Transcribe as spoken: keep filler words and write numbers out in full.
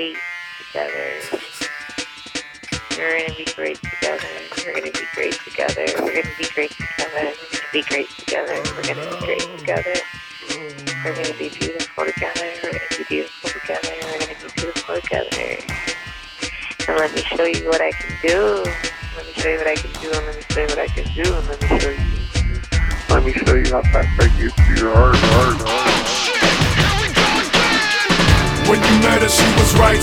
great together. We're gonna be great together. We're gonna be great together. We're gonna be great together. We're gonna be great together. We're gonna be great together. We're gonna be beautiful together. We're gonna be beautiful together. We're gonna be beautiful together. And let me show you what I can do. Let me show you what I can do. And let me show you what I can do. And let me show you. Let me show you how fast I get to your heart, heart, heart. When you met her, she was right